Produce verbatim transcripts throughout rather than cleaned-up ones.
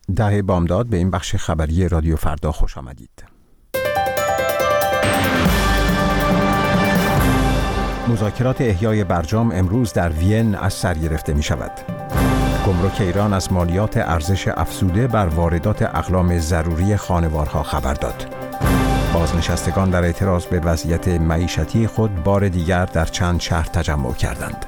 ده بامداد به این بخش خبری رادیو فردا خوش آمدید. مذاکرات احیای برجام امروز در وین از سر گرفته می شود. گمرک ایران از مالیات ارزش افزوده بر واردات اقلام ضروری خانوارها خبر داد. بازنشستگان در اعتراض به وضعیت معیشتی خود بار دیگر در چند شهر تجمع کردند.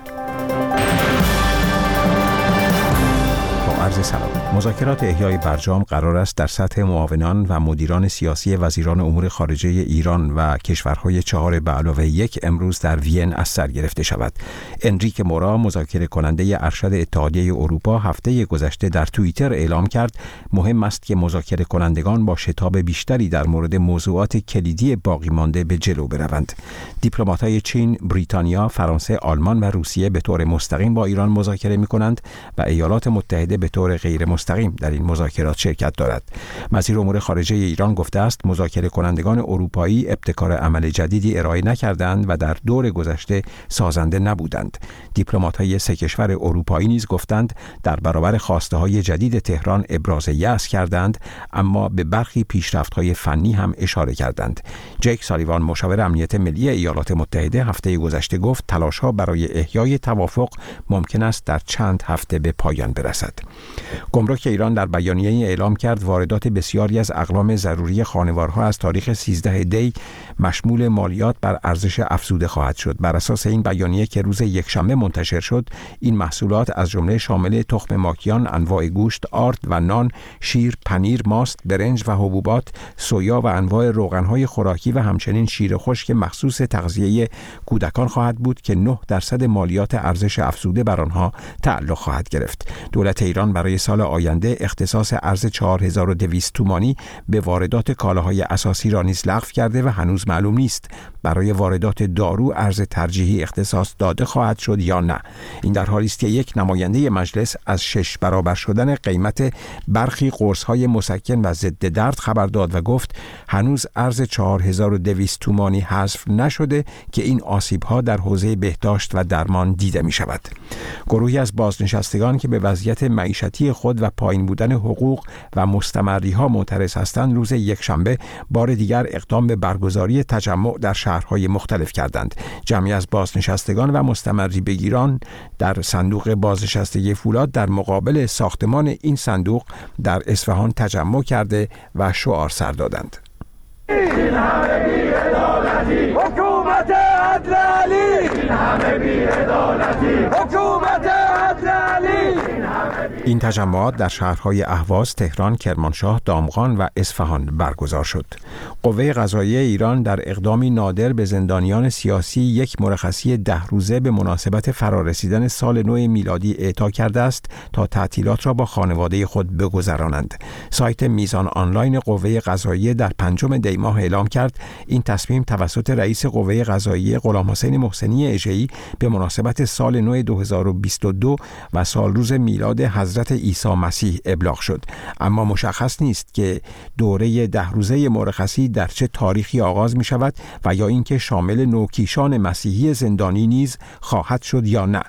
عرض سلام. مذاکرات احیای برجام قرار است در سطح معاونان و مدیران سیاسی وزیران امور خارجه ایران و کشورهای چهار به علاوه یک امروز در وین از سر گرفته شود. انریک مورا، مذاکره کننده ارشد اتحادیه اروپا، هفته گذشته در توییتر اعلام کرد مهم است که مذاکره کنندگان با شتاب بیشتری در مورد موضوعات کلیدی باقی مانده به جلو بروند. دیپلمات‌های چین، بریتانیا، فرانسه، آلمان و روسیه به طور مستقیم با ایران مذاکره می‌کنند و ایالات متحده به طور غیر مستقیم در این مذاکرات شرکت دارد. وزیر امور خارجه ایران گفته است مذاکره کنندگان اروپایی ابتکار عمل جدیدی ارائه نکردند و در دور گذشته سازنده نبودند. دیپلمات‌های سه کشور اروپایی نیز گفتند در برابر خواسته‌های جدید تهران ابراز یأس کردند، اما به برخی پیشرفت‌های فنی هم اشاره کردند. جیک سالیوان، مشاور امنیت ملی ایالات متحده، هفته گذشته گفت تلاش‌ها برای احیای توافق ممکن است در چند هفته به پایان برسد. گمرک ایران در بیانیه‌ای اعلام کرد واردات بسیاری از اقلام ضروری خانوارها از تاریخ سیزده دی مشمول مالیات بر ارزش افزوده خواهد شد. بر اساس این بیانیه که روز یکشنبه منتشر شد، این محصولات از جمله شامل تخم ماکیان، انواع گوشت، آرد و نان، شیر، پنیر، ماست، برنج و حبوبات، سویا و انواع روغن‌های خوراکی و همچنین شیر خشک مخصوص تغذیه کودکان خواهد بود که نه درصد مالیات ارزش افزوده بر آنها تعلق خواهد گرفت. دولت ایران برای سال آینده اختصاص ارز چهار هزار و دویست تومانی به واردات کالاهای اساسی را نیز لغو کرده و هنوز معلوم نیست برای واردات دارو ارز ترجیحی اختصاص داده خواهد شد یا نه. این در حالی است که یک نماینده مجلس از شش برابر شدن قیمت برخی قرص‌های مسکن و ضد درد خبر داد و گفت هنوز ارز چهار هزار و دویست تومانی حذف نشده که این آسیب‌ها در حوزه بهداشت و درمان دیده می‌شود. گروهی از بازنشستگان که به وضعیت معیشتی خود و پایین بودن حقوق و مستمری‌ها معترض هستند روز یکشنبه بار دیگر اقدام به برگزاری تجمع در شهرهای مختلف کردند. جمعی از بازنشستگان و مستمری بگیران در صندوق بازنشستگی فولاد در مقابل ساختمان این صندوق در اصفهان تجمع کرده و شعار سر دادند. این همه بی‌عدالتی حکومت عدلی، این همه بی‌عدالتی حکومت عدلی. این تجمعات در شهرهای اهواز، تهران، کرمانشاه، دامغان و اصفهان برگزار شد. قوه قضاییه ایران در اقدامی نادر به زندانیان سیاسی یک مرخصی ده روزه به مناسبت فرارسیدن سال نو میلادی اعطا کرده است تا تعطیلات را با خانواده خود بگذرانند. سایت میزان آنلاین قوه قضاییه در پنجم دی ماه اعلام کرد این تصمیم توسط رئیس قوه قضاییه غلام حسین محسنی اژه‌ای به مناسبت سال نو دو هزار و بیست و دو و سالروز میلاد حضرت عیسی مسیح ابلاغ شد، اما مشخص نیست که دوره ده روزه مرخصی در چه تاریخی آغاز می شود و یا اینکه شامل نوکیشان مسیحی زندانی نیز خواهد شد یا نه.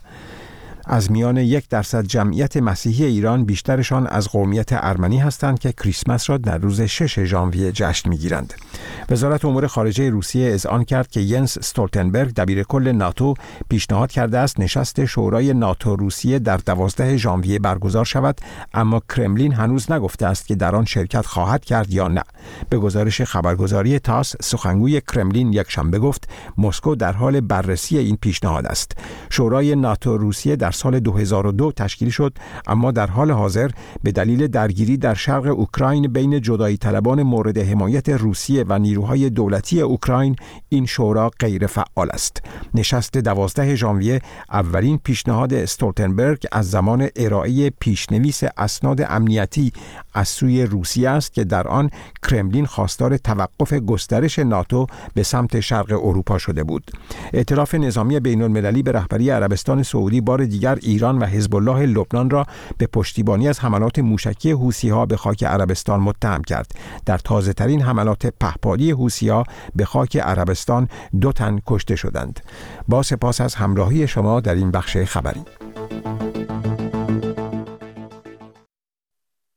از میان یک درصد جمعیت مسیحی ایران بیشترشان از قومیت ارمنی هستند که کریسمس را در روز شش ژانویه جشن می‌گیرند. وزارت امور خارجه روسیه اذعان کرد که ینس استولتنبرگ دبیرکل ناتو پیشنهاد کرده است نشست شورای ناتو روسیه در دوازده ژانویه برگزار شود، اما کرملین هنوز نگفته است که در آن شرکت خواهد کرد یا نه. به گزارش خبرگزاری تاس، سخنگوی کرملین یکشنبه گفت مسکو در حال بررسی این پیشنهاد است. شورای ناتو روسیه در سال دو هزار و دو تشکیل شد، اما در حال حاضر به دلیل درگیری در شرق اوکراین بین جدایی طلبان مورد حمایت روسیه و نیروهای دولتی اوکراین این شورا غیر فعال است. نشست دوازده ژانویه اولین پیشنهاد استولتنبرگ از زمان ارائه پیشنویس اسناد امنیتی از سوی روسیه است که در آن کرملین خواستار توقف گسترش ناتو به سمت شرق اروپا شده بود. ائتلاف نظامی بین‌المللی به رهبری عربستان سعودی بار دیگر ایران و حزب الله لبنان را به پشتیبانی از حملات موشکی حوثی‌ها به خاک عربستان متهم کرد. در تازه‌ترین حملات پهپادی حوثی‌ها به خاک عربستان دو تن کشته شدند. با سپاس از همراهی شما در این بخش خبری.